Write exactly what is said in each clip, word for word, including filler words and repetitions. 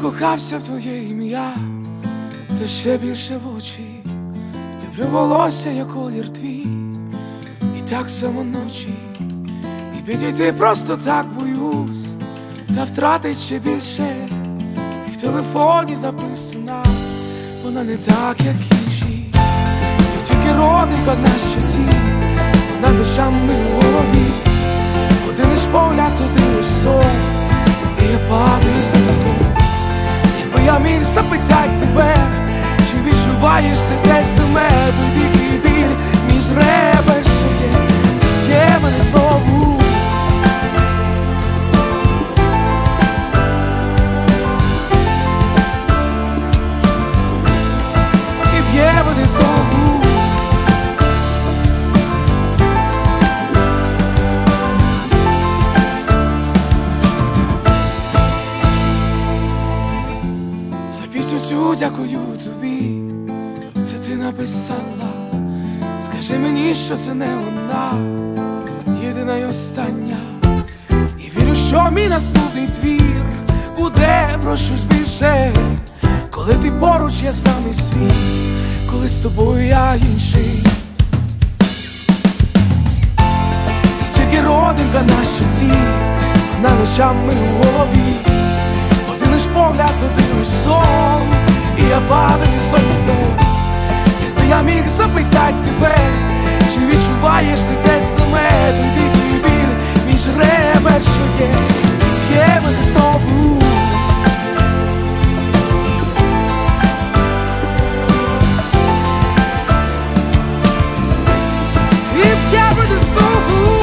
закохався в твоє ім'я, та ще більше в очі. Люблю волосся, як колір твій, і так само ночі. І підійти просто так боюсь, та втратить ще більше. І в телефоні записана вона не так, як інші. І тільки родинка на щоці, вона душами у голові. Один лиш погляд, один лиш сон, і я падаю слізно. Якби я міг запитати тебе, чи відчуваєш ти те саме, той дикий біль між ребер, що є, є мене знову. І б'є мене знову. Пісню цю дякую тобі, це ти написала. Скажи мені, що це не вона, єдина й остання. І вірю, що мій наступний твір буде про щось більше. Коли ти поруч, я самий свій, коли з тобою я інший. І тільки родинка на щоці, вона ночами у голові. Один лиш погляд, один лиш сон, і я падаю знову знову. Якби я міг запитати тебе, чи відчуваєш ти те саме, той дикий біль між ребер, що є, і б'є мене знову. І б'є мене знову.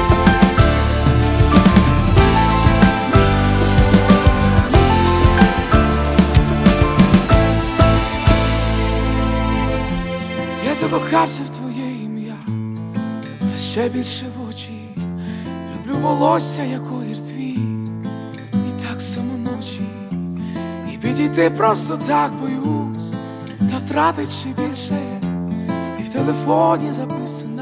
Я закохався в твоє ім'я, та ще більше в очі. Люблю волосся, як колір твій, і так само ночі. І підійти просто так боюсь, та втратить ще більше. І в телефоні записано